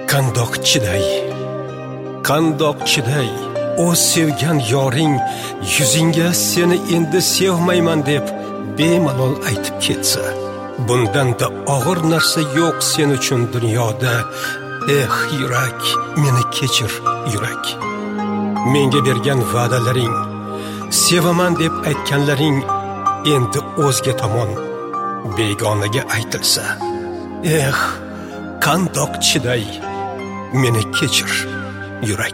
qandoq chiday o'z sevgan yoring yuzingga seni endi sevmayman deb bemalol aytib ketsa, bundan-da og'ir narsa yo'q sen uchun dunyoda. Yurak, meni kechir yurak. Menga bergan va'dalaring, sevaman deb aytganlaring endi o'zga tomon begonaga aytilsa, qandoq chiday, meni kechir yurak.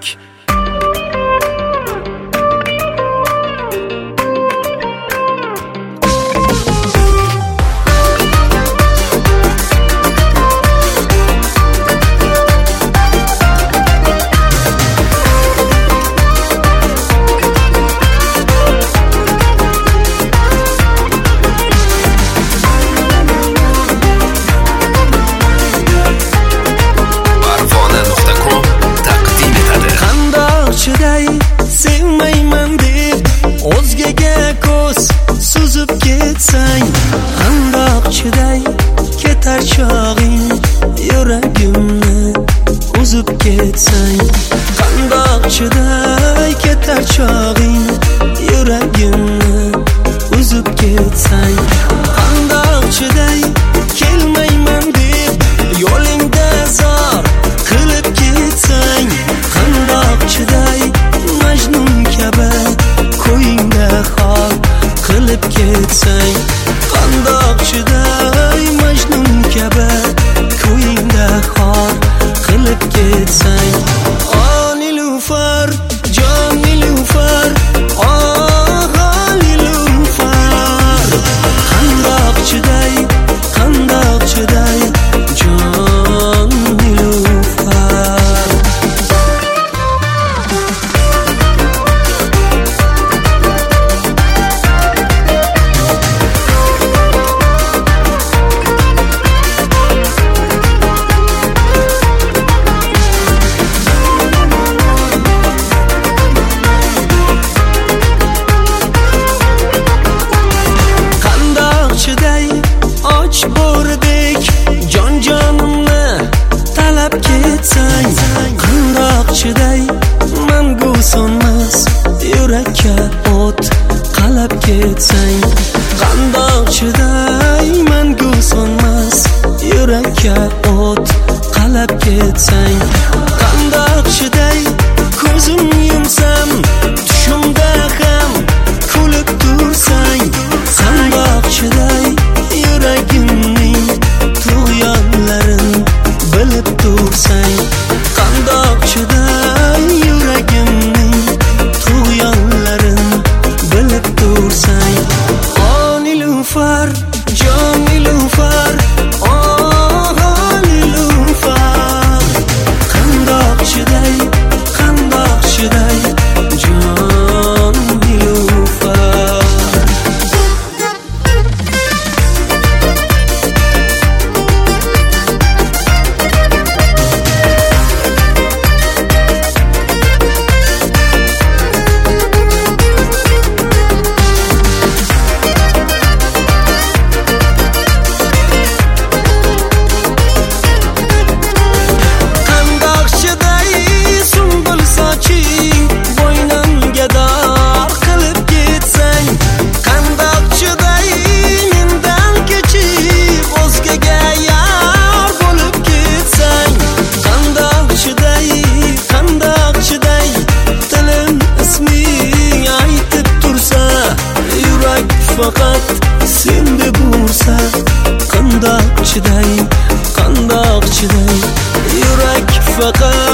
Sevmayman deb o'zgaga ko'z suzib ketsang, qandoq chiday ketar chog'ing yuragimni uzib ketsang, qandoq chiday ketar chog'ing yuragimni uzib ketsang, qandoq chiday kelmayman deb yo'lingda zor qilib ketsang, qandoq chiday Majnun kabi ko'yingda xor qilib ketsang, qandoq chiday Majnun kabi ko'yingda xor qilib ketsang. Nilufar, jon Nilufar, Nilufar, qandoq chiday jon Nilufar. Bo'rdek jon-jonimni talab ketsang, qandoq chiday mangu so'nmas yurakka o't qalab ketsang, qandoq chiday mangu so'nmas yurakka o't qalab ketsang, qandoq chiday ko'zim yumsam tushimda ham kulib tursang, qandoq chiday yuragimning tug'yonlarin bilib tursang, qandoq chiday yuragimning tug'yonlarin bilib tursang. Nilufar, jon Nilufar, Nilufar, qandoq chiday jon Nilufar. Faqat sende bo'lsa, qandoq chiday yurak faqat